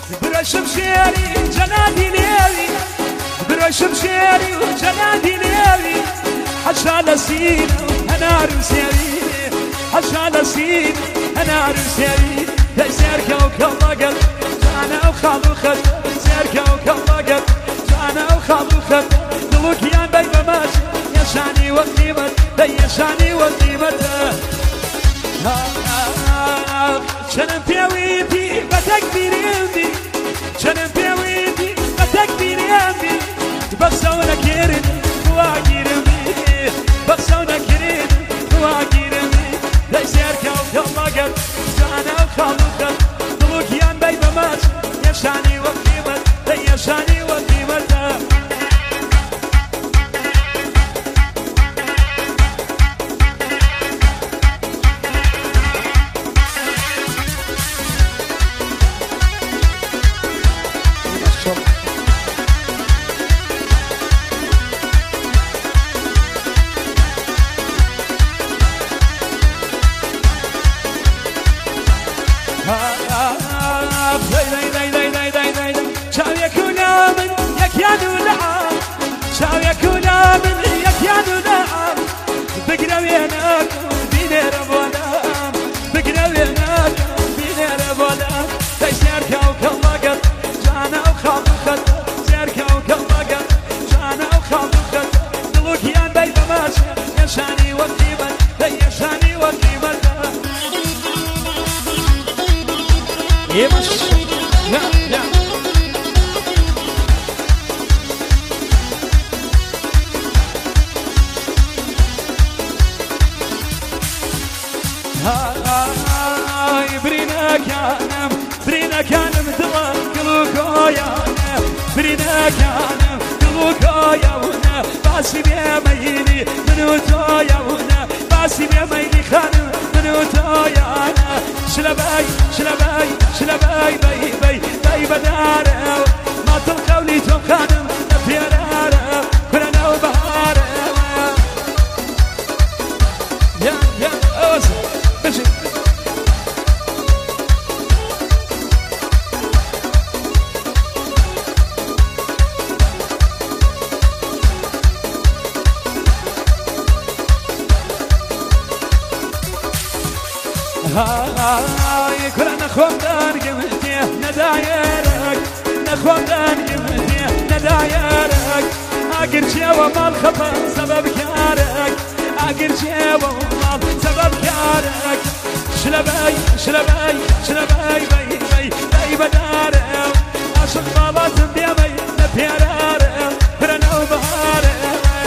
برشم شعري جنادي ليلي برشم شعري وجنادي ليلي حشا لسين هنار وسيري حشا لسين هنار وسيري سير كوكب ضقل جانا وخاض وخد سير كوكب ضقل جانا وخاض وخد دلوك يا بي بماشي يشاني وقيمة يشاني وقيمة شنم بيويتي بتكبير يمدي شنم بيويتي بتكبير يمدي بسونا كيرد واجيرمي بسونا كيرد واجيرمي ليسير كوكب ضقل جانا وخاض وخد دلوك يا بي بماشي يشاني وقيمة يشاني وقيمة برينا كانم دوا قلوكويا برينا كانم قلوكويا ونا باسي بيميني منو تويا ونا باسي بيميني خانم منو تويا انا شلباي شلباي شلباي باي باي باي بدارة ما تلقوني توم خانم نفيرارة كلنا وبهارة يا اوزن بشي هاي كلنا خمدان قمتيه ندايرك نخمدان قمتيه ندايرك اقر جوا مال خطا سبب كارك اقر جوا مال سبب كارك شلباي شلباي شلباي باي باي باي بدارة عشق مالات بيمي نبيرارة كلنا وبهارة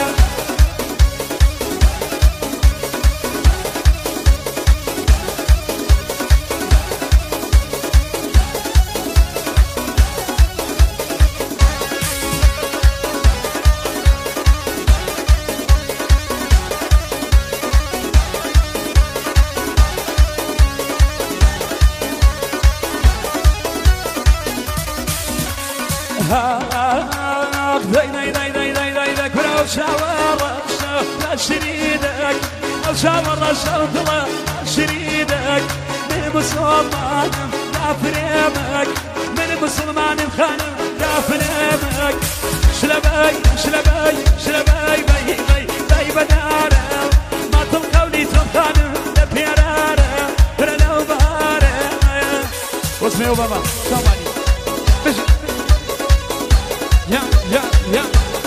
شريدك الشاور الشرطلة شريدك من مسلمان لا فريمك من مسلمان خانم لا فريمك شلباي شلباي شلباي باي باي باي بدارة ما تلقوني تلقانم لبيرارة فرنا وبهارة واسمي وبابا شاماني بشي يا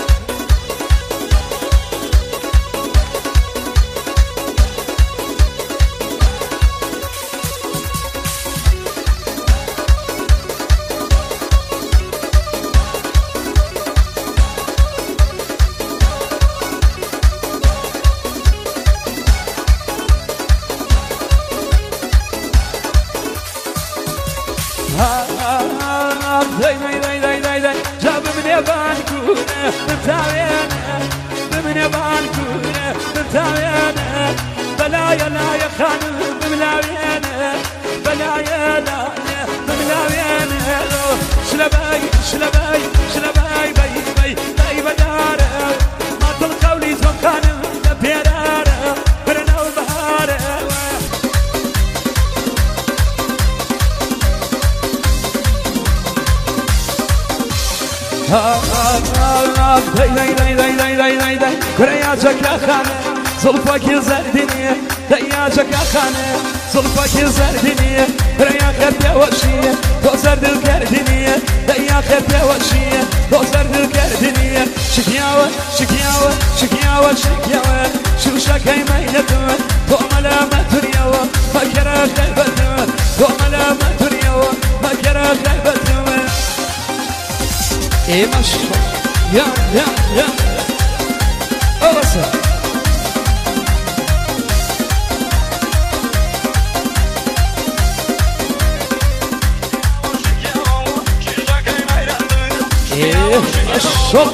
جاب من يبان كونه متاوينا من يبان كونه متاوينا بلايا لا يا خانم بملاوينا بلايا لا بملاوينا شلباي شلباي شلباي باي باي باي بدارة ما تلقوني توم خانم لبيرارة فرنا وبهارة كرياجك يا خانة زلفك زردني دياجك يا خانة زلفك زردني رياخت يا وشية توزرد الكردني دياخت يا وشية توزرد الكردني شكياوة شكياوة شكياوة شكياوة شو شكاي ميلتوة توملا ما ترياوة ما كرا غيبتوة توملا ما ترياوة ما كرا غيبتوة ايه مش يا أوسع ايه الشرط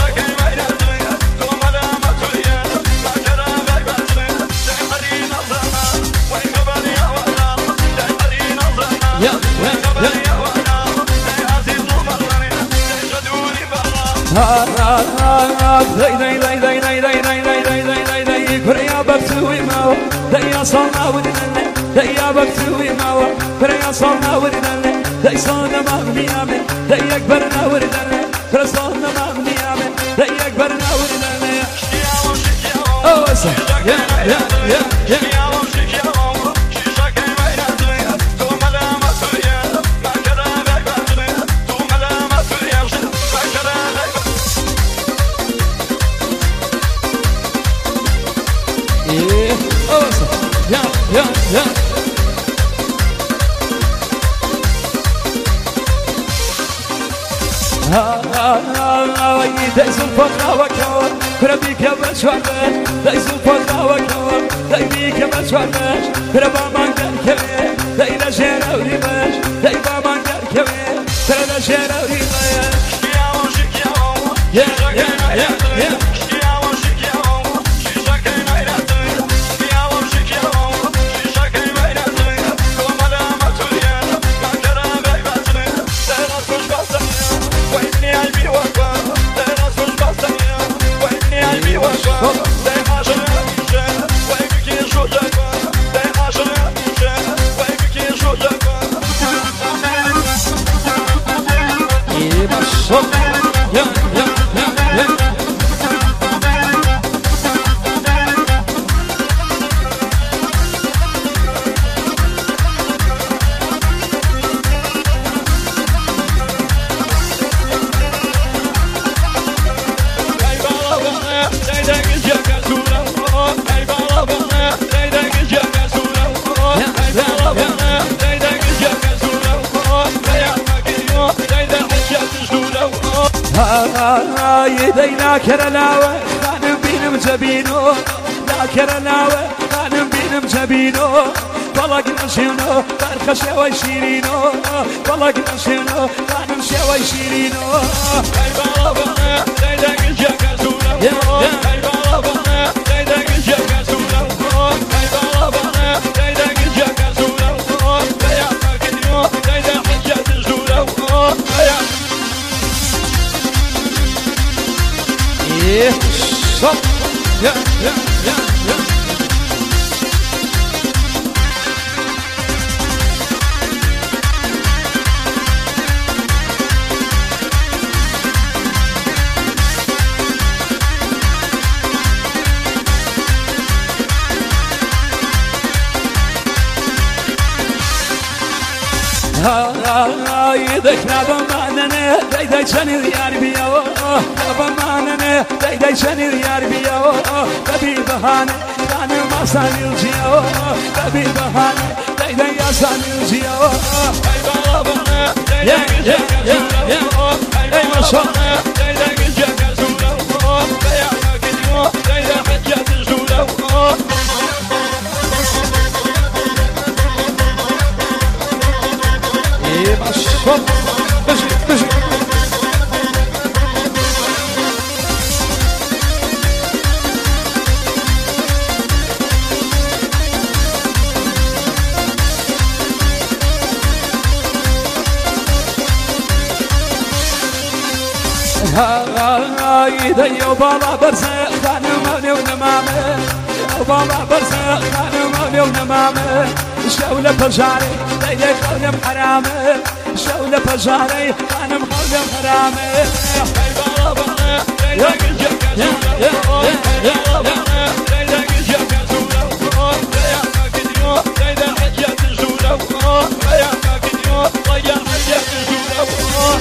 كريا بكتوي ماو ديا صلنا ودنا ديا بكتوي ماو كريا صلنا ودنا ديا صلنا مغنيا من ديا كبرنا ودنا كريا صلنا مغنيا من ديا كبرنا ودنا أوسع يا دايز الفقرة وكوان كربيك يا بشوارش دايز الفقرة وكوان دايبيك بشوارش كربا مانجر كبير دايلا جيرا وريباش دايبا مانجر كبير كربا جيرا وريباش يا يدينا كرلاوة خانم بينم جبينو لا كرلاوة خانم بينم جبينو والله نشينو برخ شوي شيرينو والله نشينو خانم شوي شيرينو اي بابا دايدك الجكاسولا اي بابا دايدك الجكاسولا اي بابا دايدك الجكاسولا يا فاكنيو دايدك الجكاسولا يا صب يا يدك نبماننه داي شني يار بيو نبماننه داي شني يار بيو بدي بهانه كان ما سانيل جيو بدي بهانه داي يا سانيل جيو اي بابا يا اي ما شاء الله داي جاكازولا يا كيو داي حجازولا شوف بشي هاي ديو بالا برزة خانم ونمامة بابا برزة خانم مولي ونمامة شولة فجاري ليلة خولم حرامة شولة فجاري خانم خولم حرامة ليلة قجة كسولة ليلة قجة كسولة ليلة حجة تجولة ليلة حجة تجولة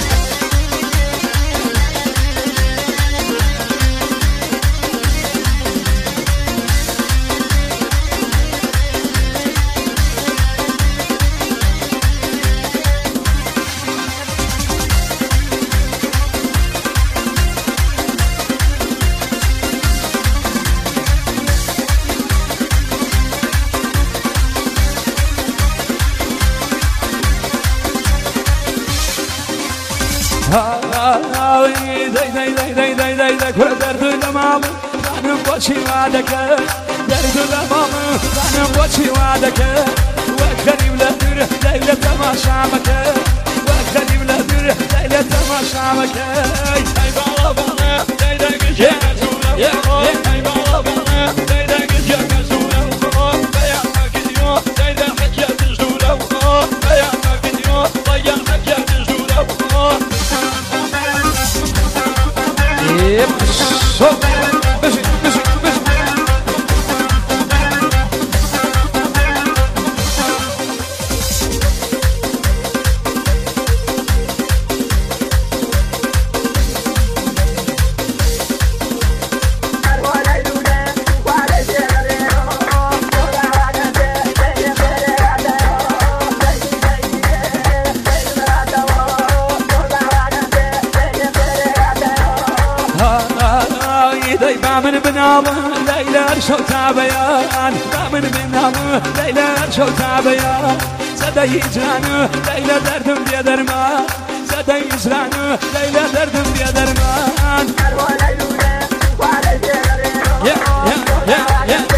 كل درد الأمام خانم بوشي وعدك درد الأمام خانم بوشي وعدك وكريم لدر ليلة تماشامك وكريم لدر ليلة تماشامك هاي بابا ليلة قجة كسولة هاي بابا ليلة قجة كسولة يا مكديو ليلة حجة تجولة يا مكديو ضيع حجة تجولة من بنام ليلى شو تابيان من بنام ليلى شو تابيان زدي جان ليلى دردم بيا درمان زدي جان ليلى دردم بيا درمان يا يا يا يا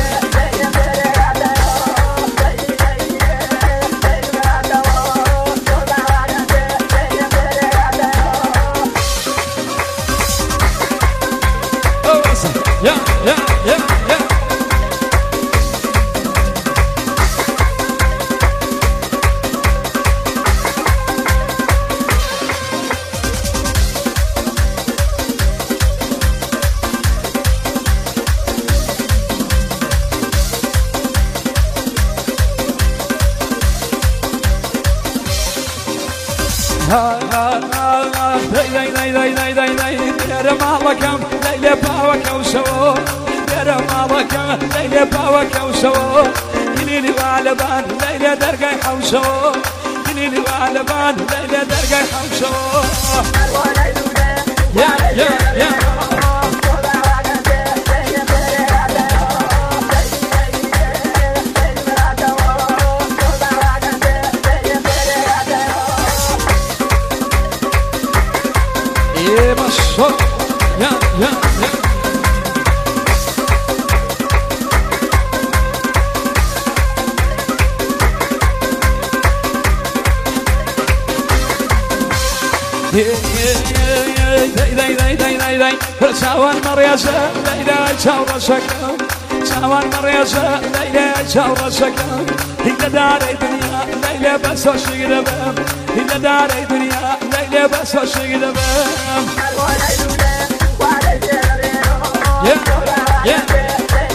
Yeah, yeah, yeah, yeah. ليلة باوك وسو يا مالك ليلة باوك وسو ليلي والبان ليلة درقاي حوسو ليلي والبان ليلة درقاي حوسو يا يا يا يا مشهور يا يا يا سوان مريزة ليلى شاور سكن سوان مريزة ليلى شاور سكن هي دار الدنيا ليلى بس وشغل بام هي دار الدنيا ليلى بس وشغل بام يا يا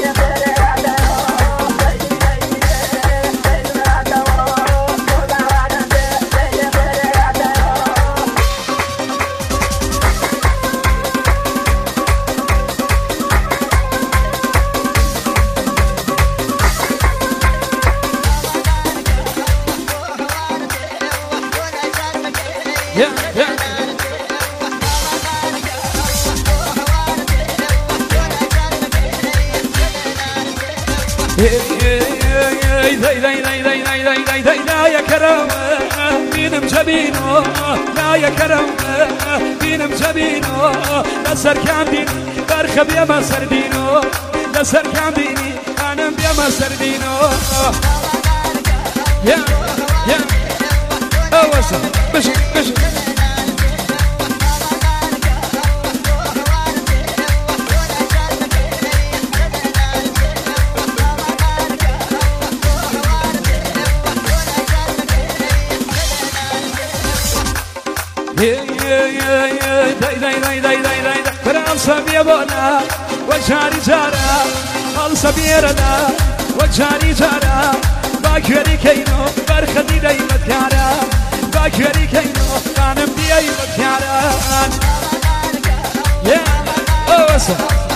لا يا كرم بين مجبينو لا يا كرم بين مجبينو لسر كامديني برخب يا ما سردينو لسر كامديني انا بيا ما سردينو يا يا اوسع بشي بشي فرنسا بولا وجاري جارا خلص بيرنا وجاري جارا باكري كينو برخدي دايما كارا باكري كينو كانم دايما كارا يا اوسا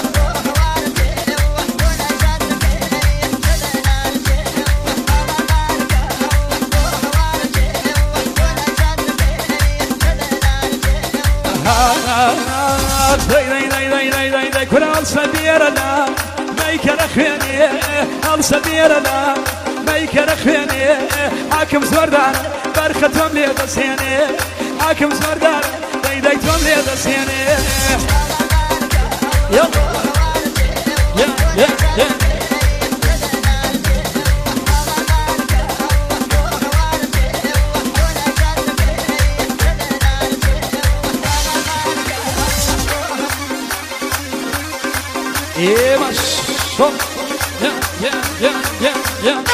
كل صبيرنا ما يكرخني هل صبيرنا ما يكرخني حاكم زوردان برختهم لي دسيني حاكم زوردان ديديتهم لي دسيني يلا يا يا يا إيه مش يا يا يا يا يا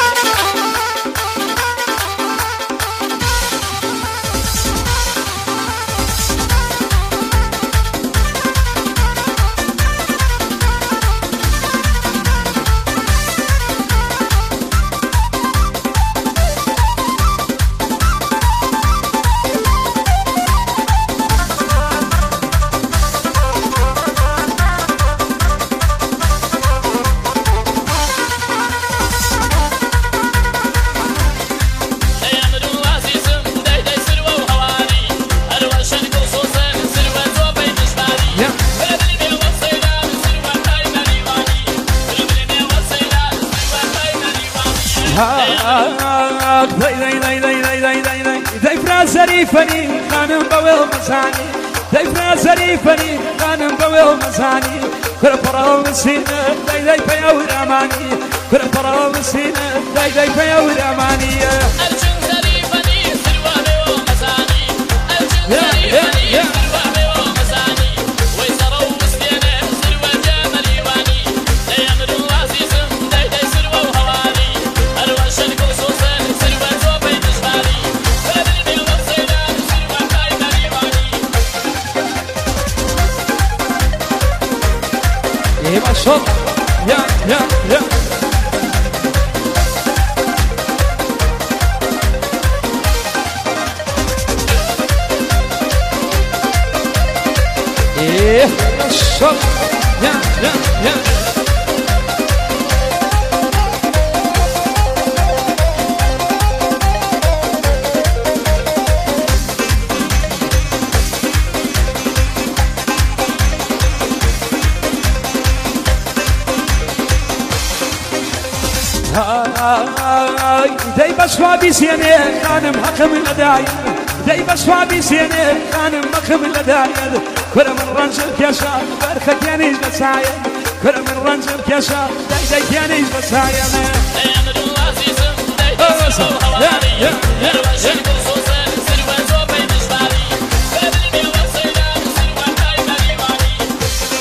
داي فرازري فني خانم بويل مزاني داي فرازري فني خانم بويل مزاني كل فرام سينا داي بياور اماني كل فرام سينا داي بياور اماني الجن زري فني سلوى مزاني الجن زري فني سلوى مزاني ويسروا مسكينه سلوى جمال يواني لا يمر عزيزم داي سلوى وهواني الوشن كوسوسن سلوى زوبي تشبالي فدني وصينا سلوى كايمر يواني ايه ما شاء يا يا يا ايه ما شاء يا يا يا داي بسوابي سيني خانم حكم الأدايا داي بسوابي سيني خانم حكم الأدايا كل من رنجل كيشا برخك يانيش بسايا كل من رنجل كيشا داي يانيش بسايا لا يمر عزيزم داي سلوى وهواني الوشن كوسوسن سلوى زوبي تشبالي فدني وصينا سلوى كايمر يواني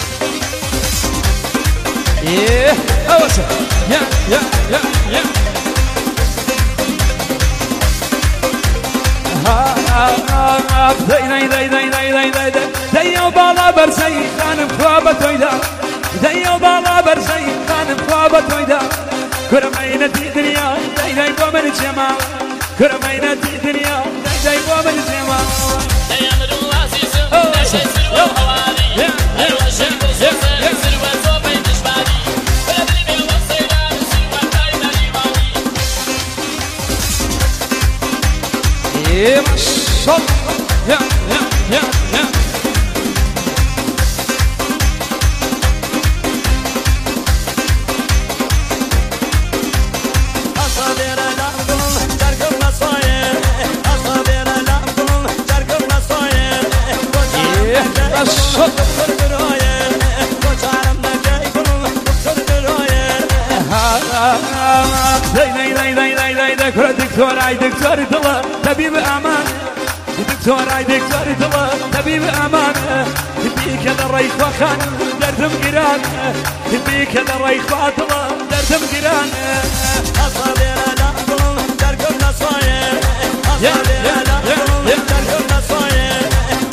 ايه اوسع يا يا يا يا داي وبالا برزي خانم خوابة ويدا داي وبالا برزي خانم خوابة ويدا كرمينة الدنيا داي بومن الجمال كرمينة الدنيا داي بومن الجمال لا يمر عزيزم داي سلوى وهواني الوشن كوسوسن سلوى زوبي تشبالي فدني وصينا سلوى كايمر يواني ايه ما شاء الله يا يا يا يا دكتور اي دكتور دلا طبيب امان دكتور اي دكتور دلا طبيب امان تبيك هذا الريخ وخان دردم قران تبيك هذا الريخ واطلع دردم قران اصابير لازم درقم نصاير اصابير لازم درقم نصاير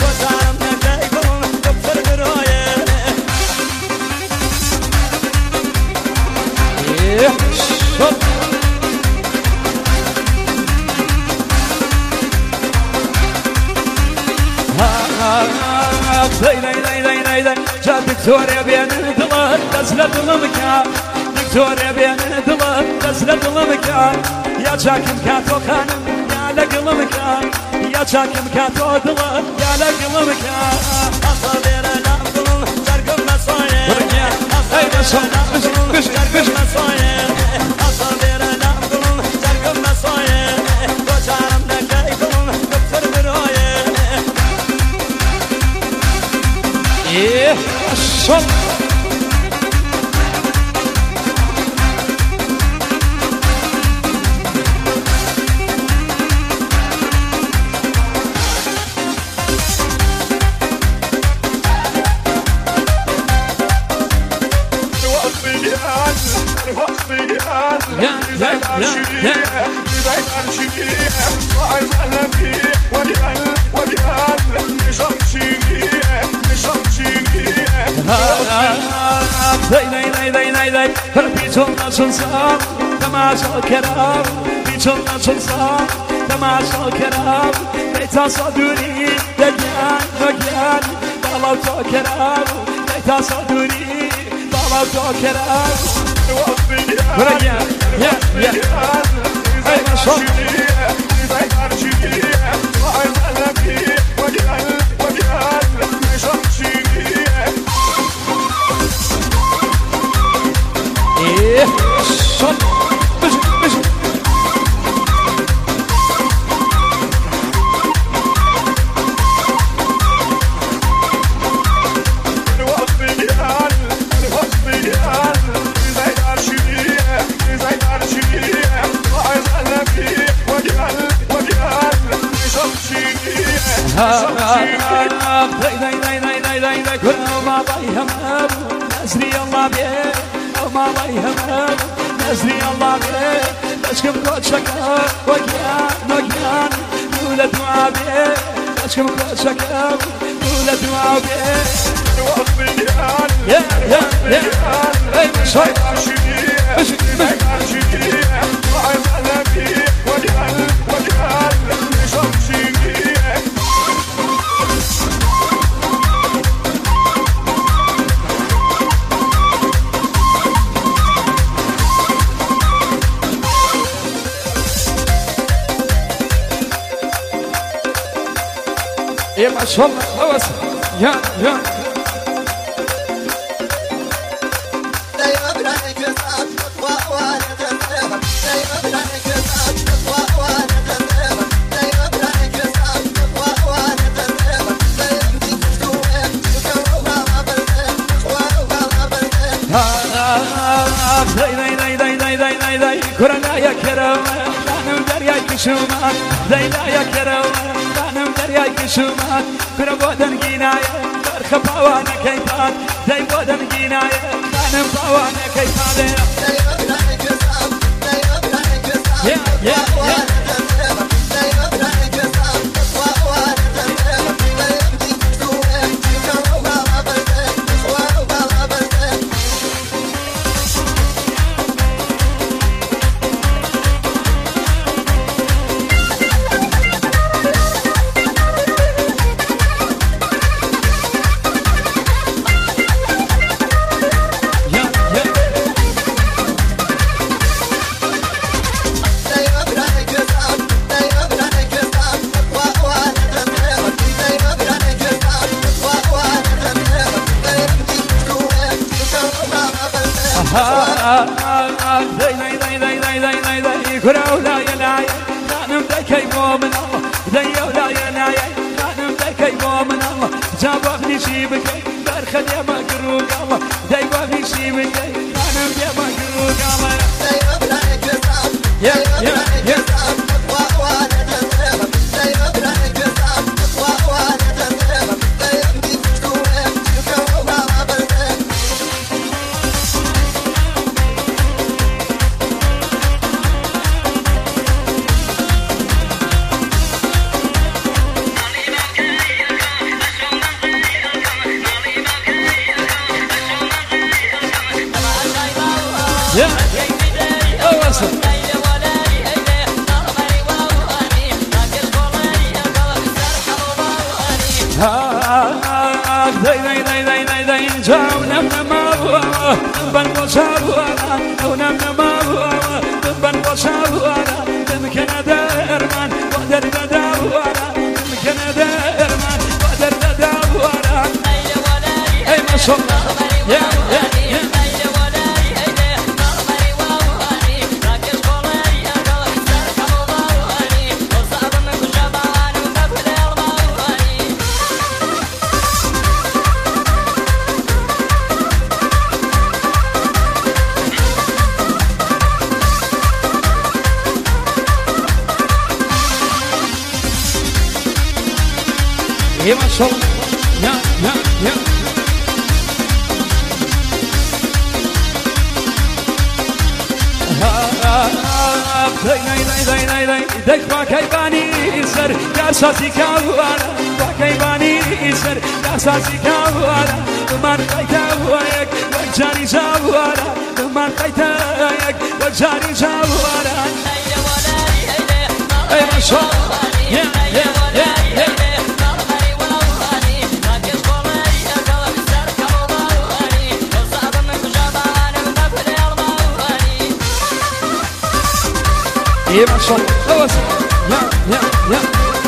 جا دکتۆرێ بێنە دڵت دەست لە دڵم بکە دکتۆرێ بێنە دڵت دەست لە دڵم بکە یا چاکم کاتۆ خانم یا لە گڵم بکە یا چاکم کاتۆ دڵت یا لە گڵم بکە ئەخە بێرە لام دڵم جەرگم مەسۆیە ئەی بەشۆ جەرگم مەسۆیە ئەخە بێرە لام دڵم جەرگم مەسۆیە بۆ چارم دەکەی دڵم دکتۆر برۆیە شڵ بیچۆڵە چۆن سام تەماشا کەرام بیچۆڵە چۆن سام تەماشا کەرام بەیتا سەدووری دەگیان نۆگیان باڵاو تۆ کەرام بەیتا سەدووری باڵاو تۆ کەرام نزري الله بيه ما الله يهمم نزري الله بيه بشكم كوتشك وكيان وكيان ولد معابيه بشكم كوتشك ولد معابيه يا يا يا اي شوي يا ما شاء الله خلاص يا كرنا يا كرم خانم درياي كشومان ليلى يا كرم خانم درياي كشومان كرا بودن جناية برخ باوانا كيفان داي بودن جناية خانم باوانا كيفان يا يا يا كراولا يا لاي خانم دكاي مؤمن الله ديولا يا لاي خانم دكاي مؤمن الله جابني شي بكي برخد يا مقروق الله ديواني شي بكي خانم يا مقروق الله يا يا يا داي داي داي داي داي داي جاو نم نما بن وشاوانا ونم نما بن وشاوانا ممكن درمان وقدر نداوانا ممكن درمان وقدر نداوانا اي ما شاء الله يا ما شاء الله يا يا يا داي باكيباني سر يا ساسي كاوانا باكيباني سر يا ساسي كاوانا من قيتاويك وجاني جاوانا من قيتاويك وجاني جاوانا اي ما شاء الله يا يا يا يا ما شاء الله خلاص يا يا يا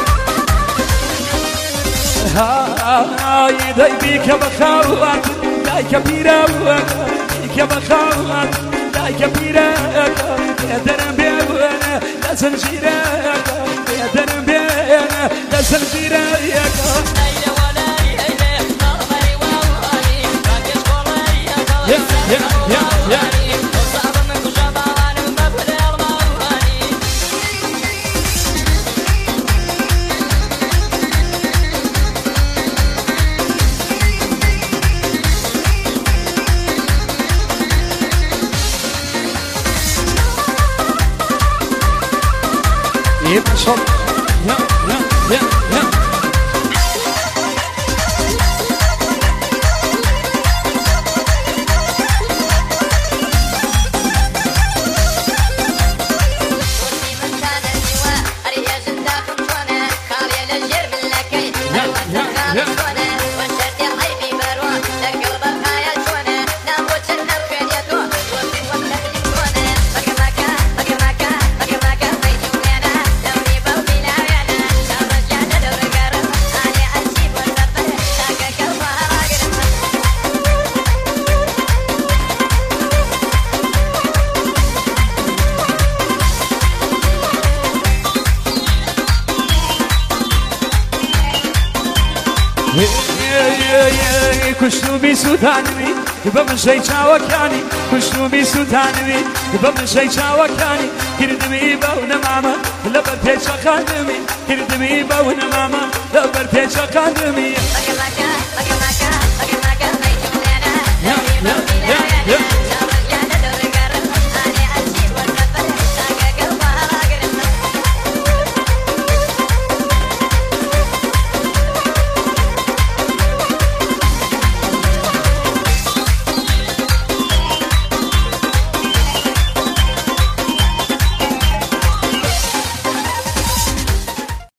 هاي داي بيك بخاوات داي كبيرة بيك بخاوات داي كبيرة يا درم بيانا لا زنجيرك يا درم بيانا لا زنجيرك يا يا يا يا ما شاء الله يا يا يا يا كشتوبي سودانوي بمشي چاوكاني كشتوبي سودانوي بمشي چاوكاني كردمي باونا ماما لبرتي چخاندمي كردمي باونا ماما لبرتي چخاندمي